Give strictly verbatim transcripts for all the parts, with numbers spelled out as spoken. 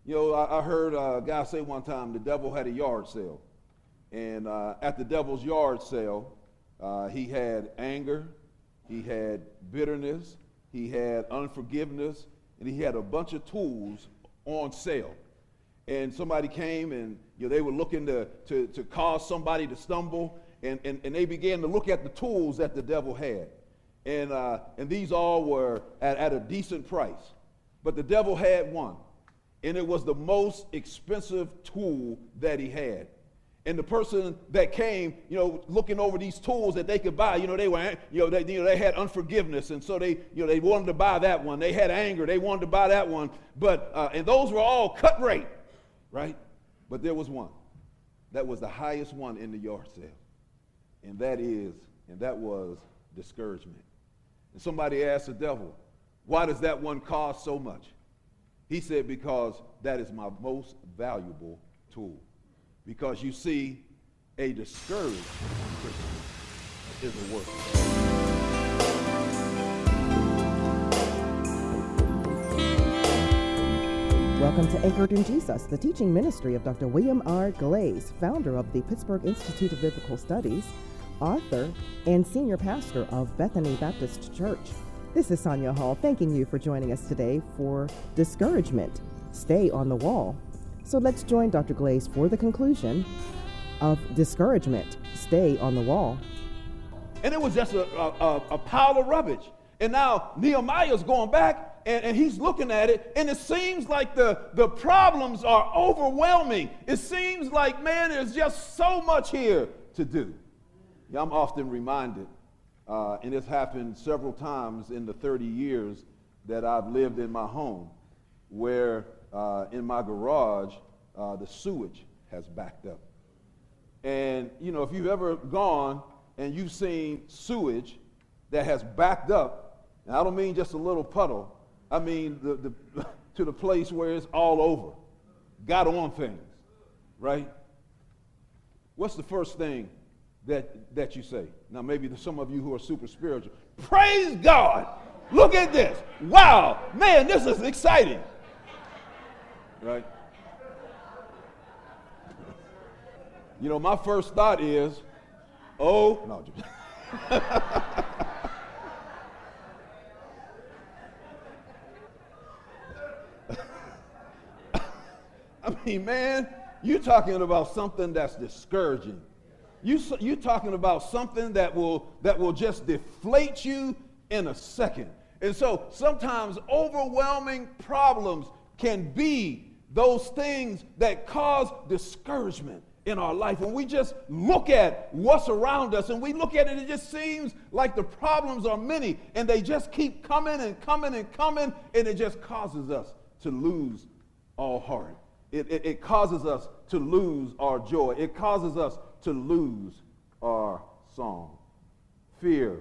You know, I, I heard a guy say one time the devil had a yard sale. And uh, at the devil's yard sale, uh, he had anger, he had bitterness, he had unforgiveness, and he had a bunch of tools on sale. And somebody came and you know, they were looking to, to, to cause somebody to stumble, and, and, and they began to look at the tools that the devil had. And, uh, and these all were at, at a decent price. But the devil had one, and it was the most expensive tool that he had. And the person that came, you know, looking over these tools that they could buy, you know, they were, you know, they, you know, they had unforgiveness, and so they, you know, they wanted to buy that one. They had anger, they wanted to buy that one. But uh, and those were all cut rate, right? But there was one that was the highest one in the yard sale, and that is, and that was discouragement. And somebody asked the devil, "Why does that one cost so much?" He said, "Because that is my most valuable tool." Because you see, a discouraged Christian is a worker. Welcome to Anchored in Jesus, the teaching ministry of Doctor William R. Glaze, founder of the Pittsburgh Institute of Biblical Studies, author, and senior pastor of Bethany Baptist Church. This is Sonia Hall, thanking you for joining us today for Discouragement, Stay on the Wall. So let's join Doctor Glaze for the conclusion of Discouragement, Stay on the Wall. And it was just a, a, a pile of rubbish. And now Nehemiah's going back and, and he's looking at it, and it seems like the, the problems are overwhelming. It seems like, man, there's just so much here to do. Yeah, I'm often reminded, uh, and it's happened several times in the thirty years that I've lived in my home, where Uh, in my garage, uh, the sewage has backed up. And, you know, if you've ever gone and you've seen sewage that has backed up, and I don't mean just a little puddle, I mean the, the, to the place where it's all over, got on things, right? What's the first thing that, that you say? Now, maybe there's some of you who are super spiritual. Praise God! Look at this. Wow, man, this is exciting. Right? You know, my first thought is, oh, no. I mean, man, you're talking about something that's discouraging. You, you're talking about something that will, that will just deflate you in a second. And so sometimes overwhelming problems can be those things that cause discouragement in our life. When we just look at what's around us and we look at it, it just seems like the problems are many and they just keep coming and coming and coming, and it just causes us to lose our heart. It, it, it causes us to lose our joy. It causes us to lose our song. Fear,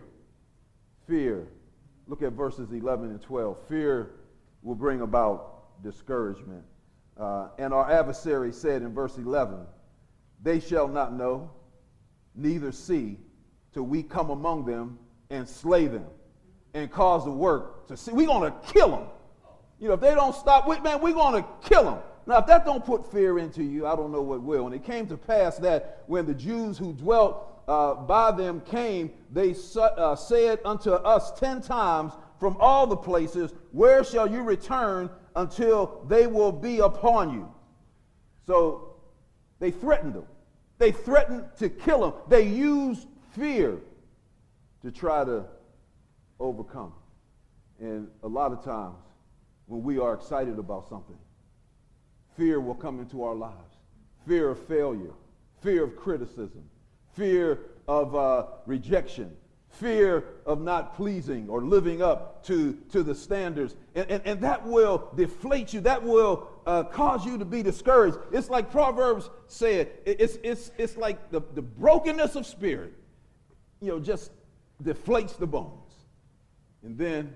fear. Look at verses eleven and twelve. Fear will bring about discouragement. Uh, and our adversary said in verse eleven, they shall not know, neither see, till we come among them and slay them and cause the work to see. We're going to kill them. You know, if they don't stop, we, man, we're going to kill them. Now, if that don't put fear into you, I don't know what will. And it came to pass that when the Jews who dwelt uh, by them came, they su- uh, said unto us ten times from all the places, where shall you return until they will be upon you? So they threatened them. They threatened to kill them. They used fear to try to overcome. And a lot of times when we are excited about something, fear will come into our lives. Fear of failure, fear of criticism, fear of uh, rejection, fear of not pleasing or living up to, to the standards. And, and, and that will deflate you. That will uh, cause you to be discouraged. It's like Proverbs said, it's, it's, it's like the, the brokenness of spirit, you know, just deflates the bones. And then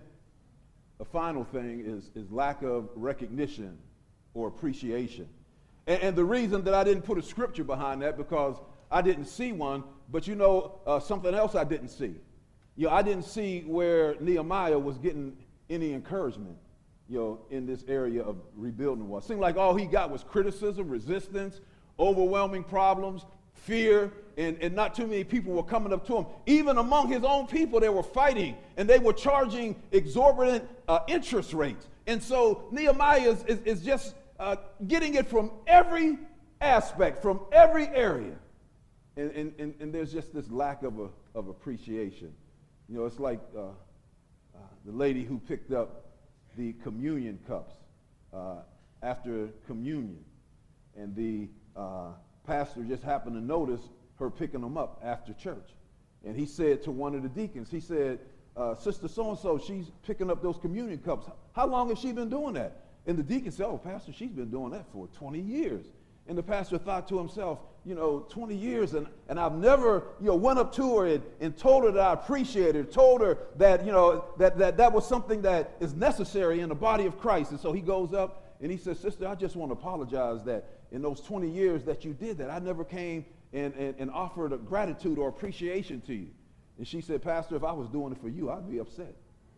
a final thing is, is lack of recognition or appreciation. And, and the reason that I didn't put a scripture behind that, because I didn't see one, but you know, uh, something else I didn't see. You know, I didn't see where Nehemiah was getting any encouragement. you know, in this area of rebuilding was. Seemed like all he got was criticism, resistance, overwhelming problems, fear, and, and not too many people were coming up to him. Even among his own people, they were fighting, and they were charging exorbitant uh, interest rates. And so Nehemiah is, is, is just uh, getting it from every aspect, from every area. And, and, and, and there's just this lack of, a, of appreciation. You know, it's like uh, uh, the lady who picked up the communion cups uh, after communion, and the uh, pastor just happened to notice her picking them up after church. And he said to one of the deacons, he said, uh, Sister so-and-so, she's picking up those communion cups. How long has she been doing that? And the deacon said, oh, Pastor, she's been doing that for twenty years. And the pastor thought to himself, you know, twenty years, and, and I've never, you know, went up to her and, and told her that I appreciate her, told her that, you know, that, that that was something that is necessary in the body of Christ. And so he goes up and he says, Sister, I just want to apologize that in those twenty years that you did that, I never came and, and, and offered a gratitude or appreciation to you. And she said, Pastor, if I was doing it for you, I'd be upset.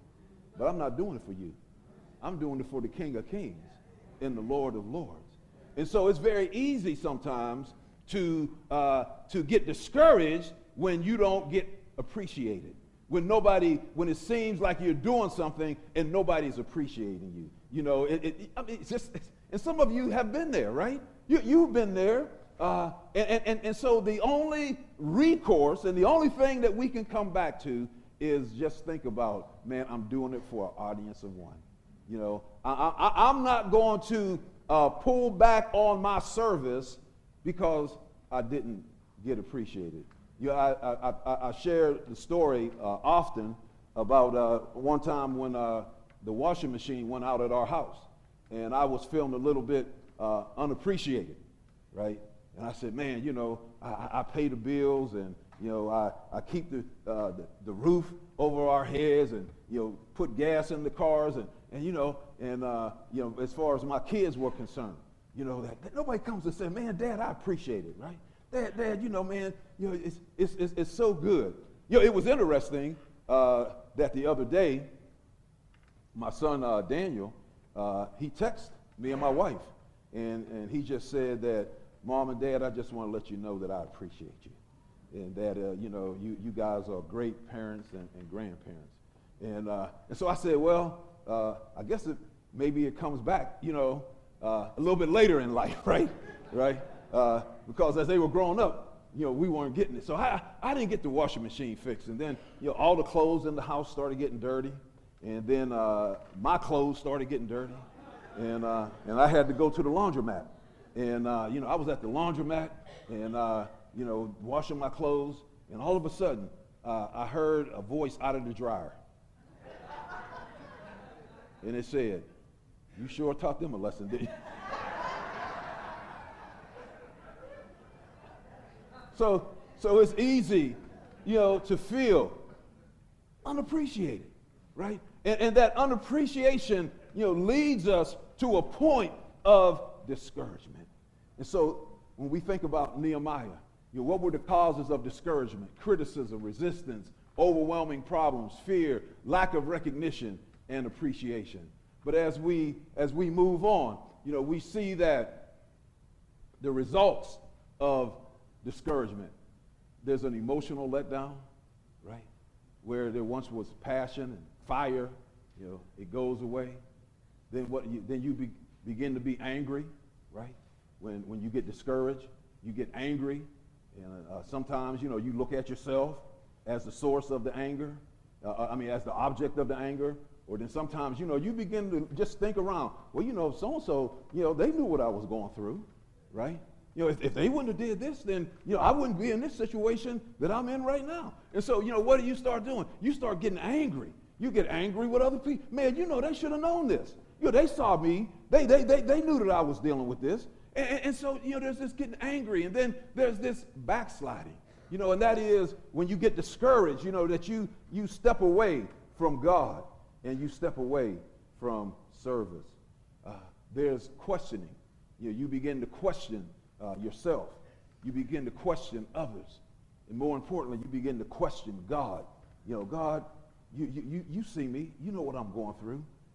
But I'm not doing it for you. I'm doing it for the King of Kings and the Lord of Lords. And so it's very easy sometimes to, uh, to get discouraged when you don't get appreciated, when nobody, when it seems like you're doing something and nobody's appreciating you. You know, it, it, I mean, it's just, it's, and some of you have been there, right? You, you've been there. Uh, and, and, and so the only recourse and the only thing that we can come back to is just think about, man, I'm doing it for an audience of one. You know, I, I, I'm not going to uh, pull back on my service because I didn't get appreciated. You know, I, I, I, I share the story uh, often about uh, one time when uh, the washing machine went out at our house, and I was feeling a little bit uh, unappreciated, right? And I said, man, you know, I, I pay the bills, and, you know, I, I keep the, uh, the, the roof over our heads, and, you know, put gas in the cars, and, and you know, and, uh, you know, as far as my kids were concerned, you know, that, that nobody comes and says, man, Dad, I appreciate it, right? Dad, Dad, you know, man, you know, it's, it's, it's, it's so good. You know, it was interesting uh, that the other day, my son, uh, Daniel, uh, he texted me and my wife, and, and he just said that, Mom and Dad, I just want to let you know that I appreciate you, and that, uh, you know, you, you guys are great parents and, and grandparents. And, uh, and so I said, well, uh, I guess it, maybe it comes back, you know, uh, a little bit later in life, right? right? Uh, because as they were growing up, you know, we weren't getting it. So I, I didn't get the washing machine fixed. And then, you know, all the clothes in the house started getting dirty. And then uh, my clothes started getting dirty. And, uh, and I had to go to the laundromat. And, uh, you know, I was at the laundromat and, uh, you know, washing my clothes. And all of a sudden, uh, I heard a voice out of the dryer. And it said, you sure taught them a lesson, didn't you? so, so it's easy, you know, to feel unappreciated, right? And, and that unappreciation, you know, leads us to a point of discouragement. And so when we think about Nehemiah, you know, what were the causes of discouragement? Criticism, resistance, overwhelming problems, fear, lack of recognition, and appreciation. But as we as we move on, you know, we see that the results of discouragement, there's an emotional letdown, right? Where there once was passion and fire, you know, it goes away. Then what? You, then you be, begin to be angry, right? When when you get discouraged, you get angry, and uh, sometimes, you know, you look at yourself as the source of the anger. Uh, I mean, as the object of the anger. Or then sometimes, you know, you begin to just think around, well, you know, so-and-so, you know, they knew what I was going through, right? You know, if, if they wouldn't have did this, then, you know, I wouldn't be in this situation that I'm in right now. And so, you know, what do you start doing? You start getting angry. You get angry with other people. Man, you know, they should have known this. You know, they saw me. They, they, they, they knew that I was dealing with this. And, and, and so, you know, there's this getting angry. And then there's this backsliding, you know, and that is when you get discouraged, you know, that you, you step away from God. And you step away from service. Uh, there's questioning. You know, you begin to question uh, yourself. You begin to question others. And more importantly, you begin to question God. You know, God, you, you, you see me. You know what I'm going through.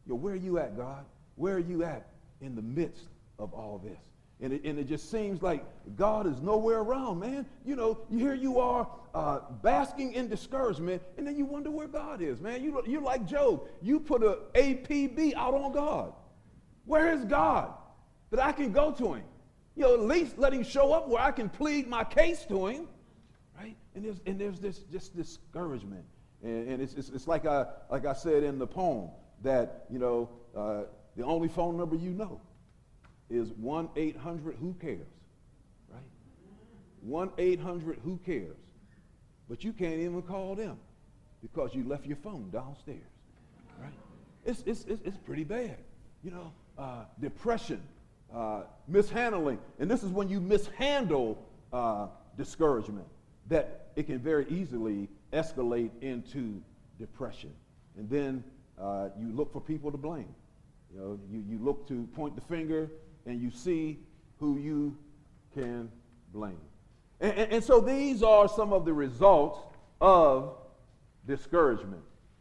you know, where are you at, God? Where are you at in the midst of all this? And it, and it just seems like God is nowhere around, man. You know, here you are uh, basking in discouragement, and then you wonder where God is, man. You, you're like Job. You put a A P B out on God. Where is God that I can go to him? You know, at least let him show up where I can plead my case to him, right? And there's, and there's this just discouragement. And, and it's, it's, it's like, I, like I said in the poem that, you know, uh, the only phone number you know is one eight hundred who cares, right? one eight hundred who cares. But you can't even call them because you left your phone downstairs, right? It's, it's, it's, it's pretty bad. You know, uh, depression, uh, mishandling. And this is when you mishandle uh, discouragement, that it can very easily escalate into depression. And then uh, you look for people to blame. You know, you, you look to point the finger and you see who you can blame. And, and, and so these are some of the results of discouragement.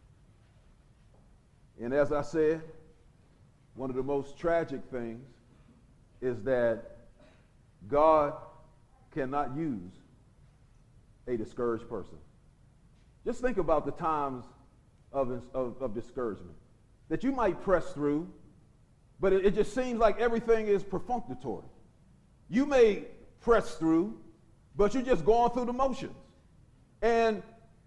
And as I said, one of the most tragic things is that God cannot use a discouraged person. Just think about the times of, of, of discouragement that you might press through, but it, it just seems like everything is perfunctory. You may press through, but you're just going through the motions. And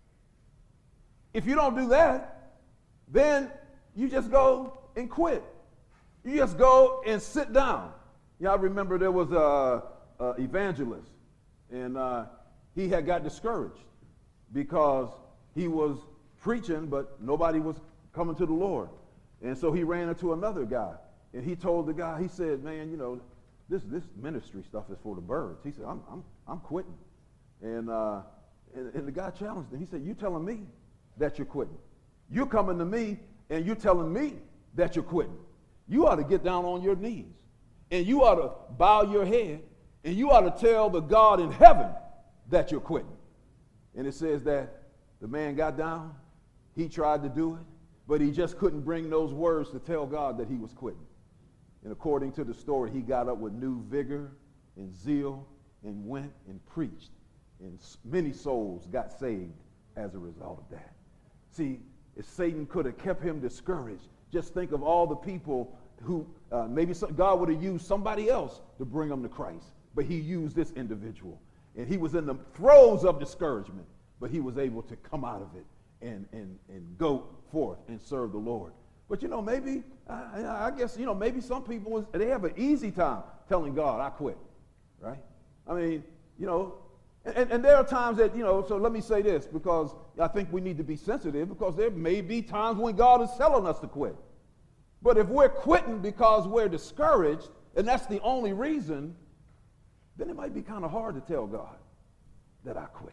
if you don't do that, then you just go and quit. You just go and sit down. Yeah, I remember there was a, a evangelist, and uh, he had got discouraged because he was preaching, but nobody was coming to the Lord. And so he ran into another guy, and he told the guy, he said, man, you know, this this ministry stuff is for the birds. He said, I'm I'm I'm quitting. And uh, and, and the guy challenged him. He said, you telling me that you're quitting? You're coming to me and you're telling me that you're quitting. You ought to get down on your knees, and you ought to bow your head, and you ought to tell the God in heaven that you're quitting. And it says that the man got down, he tried to do it, but he just couldn't bring those words to tell God that he was quitting. And according to the story, he got up with new vigor and zeal and went and preached. And many souls got saved as a result of that. See, if Satan could have kept him discouraged, just think of all the people who uh, maybe some, God would have used somebody else to bring them to Christ. But he used this individual. And he was in the throes of discouragement, but he was able to come out of it and, and, and go forth and serve the Lord. But, you know, maybe, I, I guess, you know, maybe some people, they have an easy time telling God, I quit, right? I mean, you know, and, and there are times that, you know, so let me say this, because I think we need to be sensitive, because there may be times when God is telling us to quit. But if we're quitting because we're discouraged, and that's the only reason, then it might be kind of hard to tell God that I quit.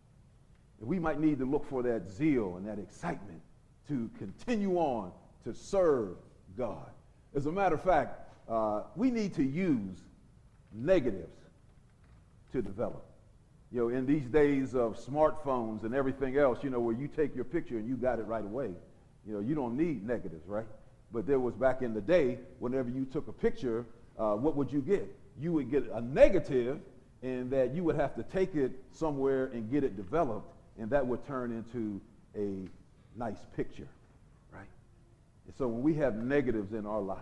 And we might need to look for that zeal and that excitement to continue on to serve God. As a matter of fact, uh, we need to use negatives to develop. You know, in these days of smartphones and everything else, you know, where you take your picture and you got it right away, you know, you don't need negatives, right? But there was back in the day, whenever you took a picture, uh, what would you get? You would get a negative, and that you would have to take it somewhere and get it developed, and that would turn into a nice picture, right? And so when we have negatives in our lives,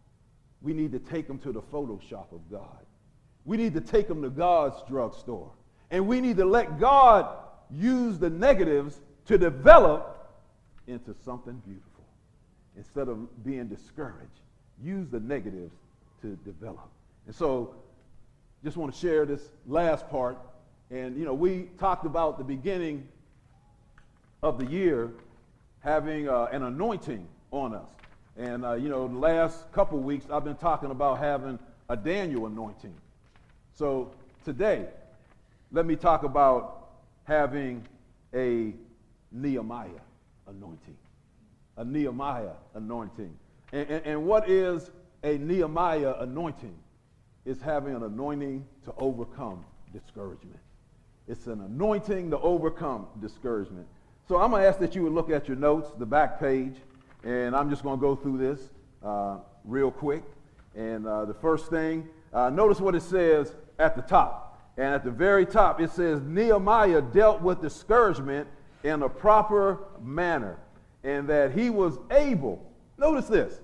we need to take them to the Photoshop of God. We need to take them to God's drugstore. And we need to let God use the negatives to develop into something beautiful. Instead of being discouraged, use the negatives to develop. And so, just want to share this last part. And, you know, we talked about the beginning of the year having uh, an anointing on us. And, uh, you know, the last couple weeks, I've been talking about having a Daniel anointing. So today, let me talk about having a Nehemiah anointing. A Nehemiah anointing. And, and, and what is a Nehemiah anointing? It's having an anointing to overcome discouragement. It's an anointing to overcome discouragement. So I'm going to ask that you would look at your notes, the back page, And I'm just going to go through this uh, real quick. And uh, the first thing, uh, notice what it says at the top. And at the very top, it says Nehemiah dealt with discouragement in a proper manner, and that he was able, notice this,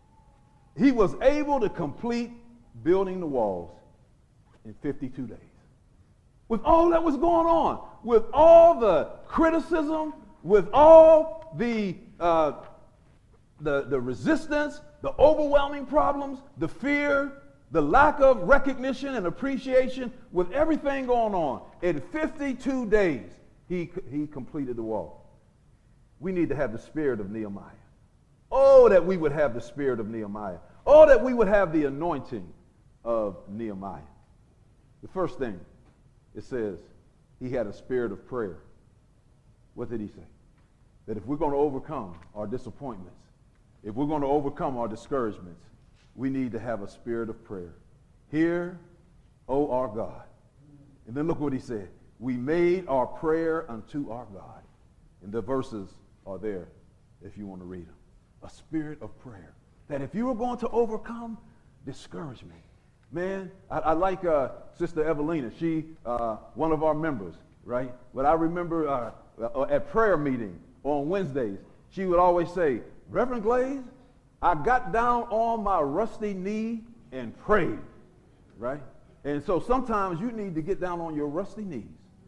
he was able to complete building the walls in fifty-two days. With all that was going on, with all the criticism, with all the, uh, the, the resistance, the overwhelming problems, the fear, the lack of recognition and appreciation, with everything going on, in fifty-two days, he, he completed the wall. We need to have the spirit of Nehemiah. Oh, that we would have the spirit of Nehemiah. Oh, that we would have the anointing of Nehemiah. The first thing, it says he had a spirit of prayer. What did he say? That if we're going to overcome our disappointments, if we're going to overcome our discouragements, we need to have a spirit of prayer. Hear, O our God. And then look what he said. We made our prayer unto our God. And the verses are there if you want to read them. A spirit of prayer. That if you are going to overcome discouragement, man, I, I like uh, Sister Evelina. She, uh, one of our members, right? But I remember uh, at prayer meeting on Wednesdays, she would always say, Reverend Glaze, I got down on my rusty knee and prayed, right? And so sometimes you need to get down on your rusty knees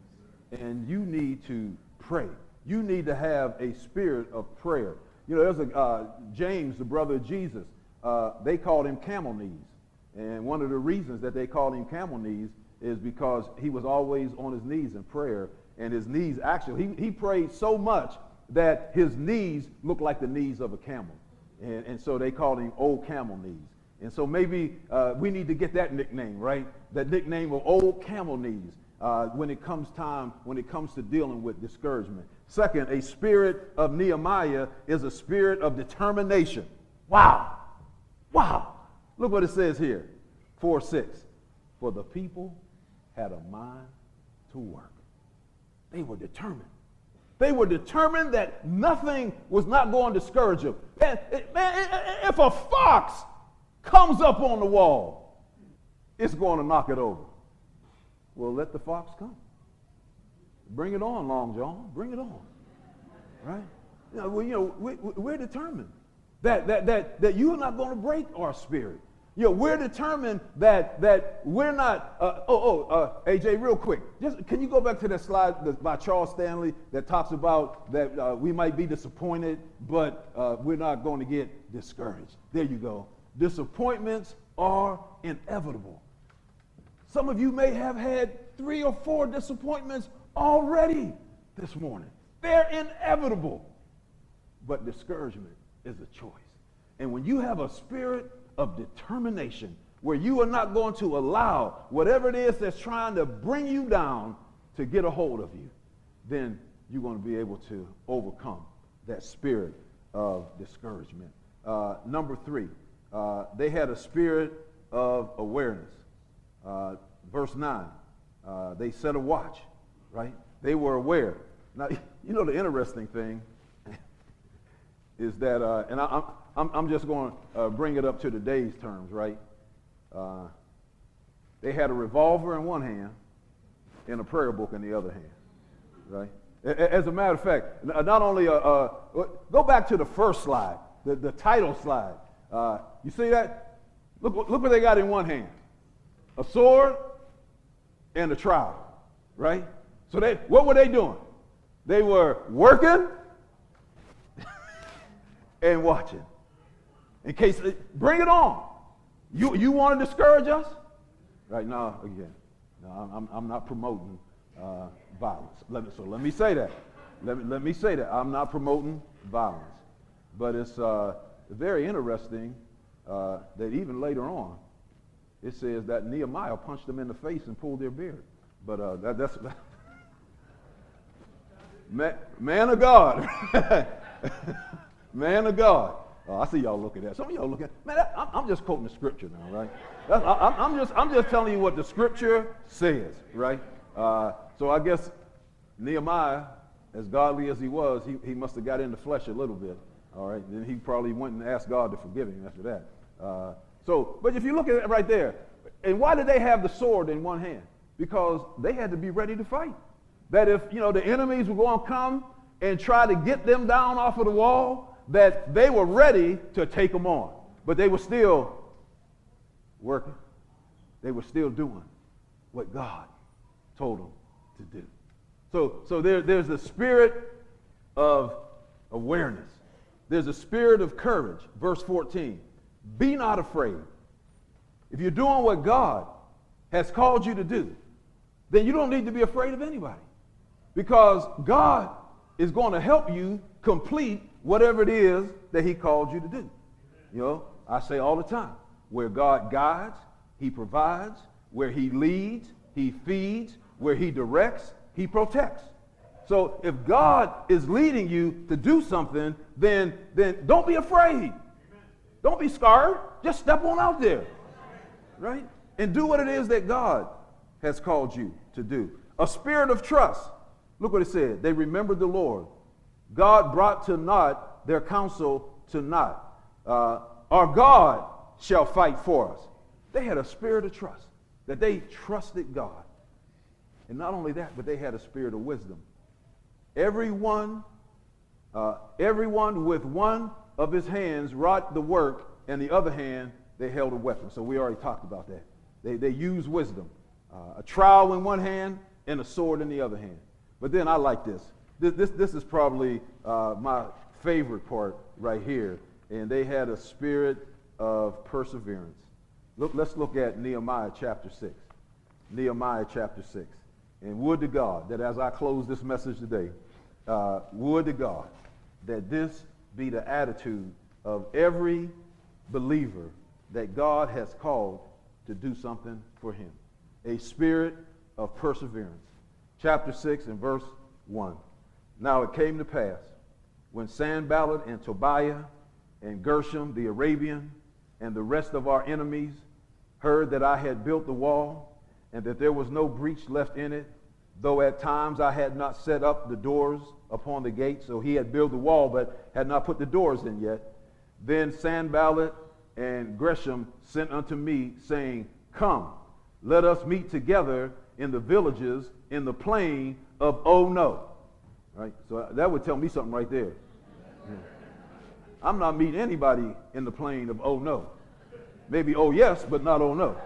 and you need to pray. You need to have a spirit of prayer. You know, there's a uh, James, the brother of Jesus, uh, they called him camel knees. And one of the reasons that they called him camel knees is because he was always on his knees in prayer. And his knees, actually, he, he prayed so much that his knees looked like the knees of a camel. And, and so they called him Old Camel Knees. And so maybe uh, we need to get that nickname, right? That nickname of Old Camel Knees uh, when it comes time, when it comes to dealing with discouragement. Second, a spirit of Nehemiah is a spirit of determination. Wow. Wow. Look what it says here, four six. For the people had a mind to work. They were determined. They were determined that nothing was not going to discourage them. Man, man, if a fox comes up on the wall, it's going to knock it over. Well, let the fox come. Bring it on, Long John. Bring it on. Right? You know, we, you know we, we're determined that, that, that, that you're not going to break our spirit. You know, we're determined that that we're not. Uh, oh, oh, uh, A J, real quick, just can you go back to that slide that, by Charles Stanley that talks about that uh, we might be disappointed, but uh, we're not going to get discouraged. There you go. Disappointments are inevitable. Some of you may have had three or four disappointments already this morning. They're inevitable, but discouragement is a choice. And when you have a spirit of determination, where you are not going to allow whatever it is that's trying to bring you down to get a hold of you, then you're going to be able to overcome that spirit of discouragement. Uh, number three, uh, they had a spirit of awareness. Uh, verse nine, uh, they set a watch, right? They were aware. Now, you know the interesting thing is that, uh, and I, I'm, I'm, I'm just going to uh, bring it up to today's terms, right? Uh, they had a revolver in one hand and a prayer book in the other hand, right? As a matter of fact, not only, uh, uh, go back to the first slide, the, the title slide. Uh, you see that? Look, look what they got in one hand. A sword and a trowel, right? So they, what were they doing? They were working and watching. In case, bring it on. You, you want to discourage us? Right now, again, no, I'm, I'm not promoting uh, violence. Let me, so let me say that. Let me, let me say that. I'm not promoting violence. But it's uh, very interesting uh, that even later on, it says that Nehemiah punched them in the face and pulled their beard. But uh, that, that's... man, man of God. Man of God. Oh, I see y'all looking at that. Some of y'all looking at, man, that, I'm, I'm just quoting the scripture now, right? That's, I, I'm, just, I'm just telling you what the scripture says, right? Uh, so I guess Nehemiah, as godly as he was, he, he must have got in the flesh a little bit. All right, then he probably went and asked God to forgive him after that. Uh, so, but if you look at it right there, and why did they have the sword in one hand? Because they had to be ready to fight. That if, you know, the enemies were going to come and try to get them down off of the wall, that they were ready to take them on. But they were still working. They were still doing what God told them to do. So, so there, there's a spirit of awareness. There's a spirit of courage. Verse fourteen, be not afraid. If you're doing what God has called you to do, then you don't need to be afraid of anybody. Because God is going to help you complete whatever it is that he called you to do. You know, I say all the time, where God guides, he provides. Where he leads, he feeds. Where he directs, he protects. So if God is leading you to do something, then, then don't be afraid. Don't be scared. Just step on out there, right? And do what it is that God has called you to do. A spirit of trust. Look what it said. They remembered the Lord. God brought to naught their counsel to naught. Uh, our God shall fight for us. They had a spirit of trust, that they trusted God. And not only that, but they had a spirit of wisdom. Everyone, uh, everyone with one of his hands wrought the work, and the other hand, they held a weapon. So we already talked about that. They, they used wisdom. Uh, a trowel in one hand and a sword in the other hand. But then I like this. This, this, this is probably uh, my favorite part right here. And they had a spirit of perseverance. Look, let's look at Nehemiah chapter six. Nehemiah chapter six. And would to God that as I close this message today, uh, would to God that this be the attitude of every believer that God has called to do something for him. A spirit of perseverance. Chapter six and verse one. Now it came to pass when Sanballat and Tobiah and Gershom the Arabian and the rest of our enemies heard that I had built the wall and that there was no breach left in it, though at times I had not set up the doors upon the gate. So he had built the wall but had not put the doors in yet. Then Sanballat and Gershom sent unto me, saying, come, let us meet together in the villages in the plain of Oh No. Right? So that would tell me something right there. Yeah. I'm not meeting anybody in the plain of Oh No. Maybe oh yes, but not oh no.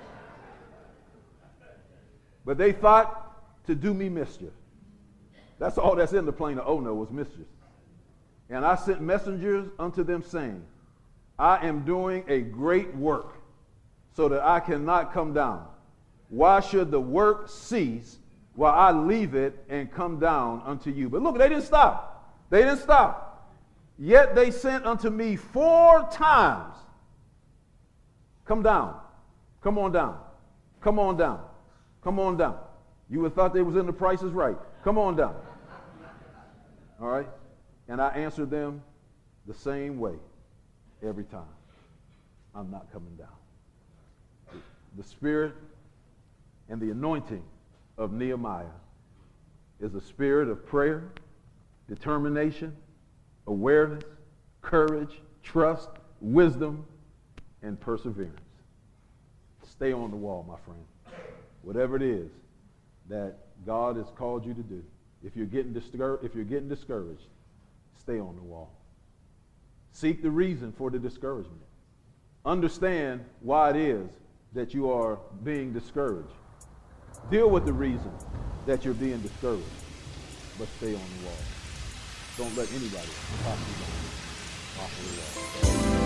But they thought to do me mischief. That's all that's in the plain of oh no was mischief. And I sent messengers unto them, saying, I am doing a great work, so that I cannot come down. Why should the work cease while I leave it and come down unto you? But look, they didn't stop. They didn't stop. Yet they sent unto me four times. Come down. Come on down. Come on down. Come on down. You would have thought they was in the Price is Right. Come on down. All right? And I answered them the same way every time. I'm not coming down. The spirit and the anointing of Nehemiah is a spirit of prayer, determination, awareness, courage, trust, wisdom, and perseverance. Stay on the wall, my friend. Whatever it is that God has called you to do, if you're getting discouraged, if you're getting discouraged, stay on the wall. Seek the reason for the discouragement. Understand why it is that you are being discouraged. Deal with the reason that you're being discouraged, but stay on the wall. Don't let anybody talk you down off the wall.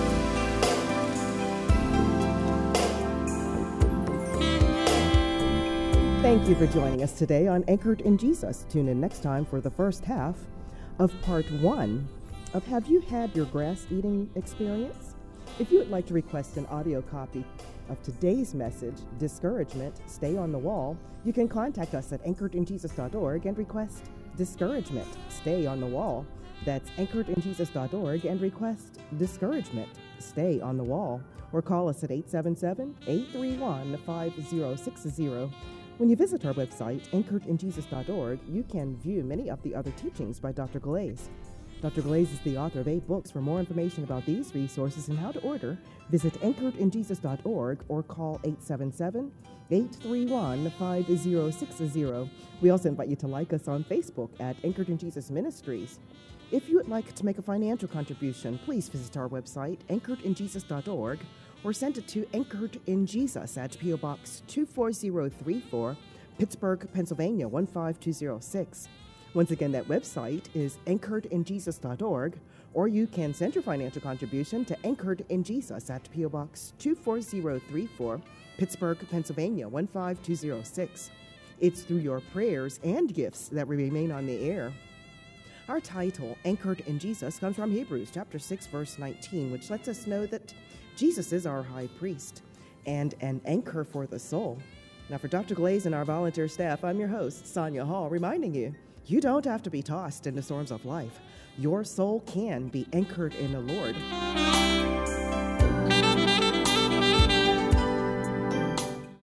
Thank you for joining us today on Anchored in Jesus. Tune in next time for the first half of part one of Have You Had Your Grass Eating Experience? If you would like to request an audio copy of today's message, Discouragement, Stay on the Wall, you can contact us at anchored in jesus dot org and request Discouragement, Stay on the Wall. That's anchored in jesus dot org and request Discouragement, Stay on the Wall. Or call us at eight seven seven, eight three one, five zero six zero. When you visit our website, anchored in jesus dot org, you can view many of the other teachings by Doctor Glaze. Doctor Glaze is the author of eight books. For more information about these resources and how to order, visit anchored in jesus dot org or call eight seven seven, eight three one, five zero six zero. We also invite you to like us on Facebook at Anchored in Jesus Ministries. If you would like to make a financial contribution, please visit our website, anchored in jesus dot org, or send it to Anchored in Jesus at P O Box two four zero three four, Pittsburgh, Pennsylvania one five two zero six. Once again, that website is anchored in jesus dot org, or you can send your financial contribution to Anchored in Jesus at P O Box two four zero three four, Pittsburgh, Pennsylvania one five two zero six. It's through your prayers and gifts that we remain on the air. Our title, Anchored in Jesus, comes from Hebrews chapter six, verse nineteen, which lets us know that Jesus is our high priest and an anchor for the soul. Now, for Doctor Glaze and our volunteer staff, I'm your host, Sonia Hall, reminding you, you don't have to be tossed into storms of life. Your soul can be anchored in the Lord.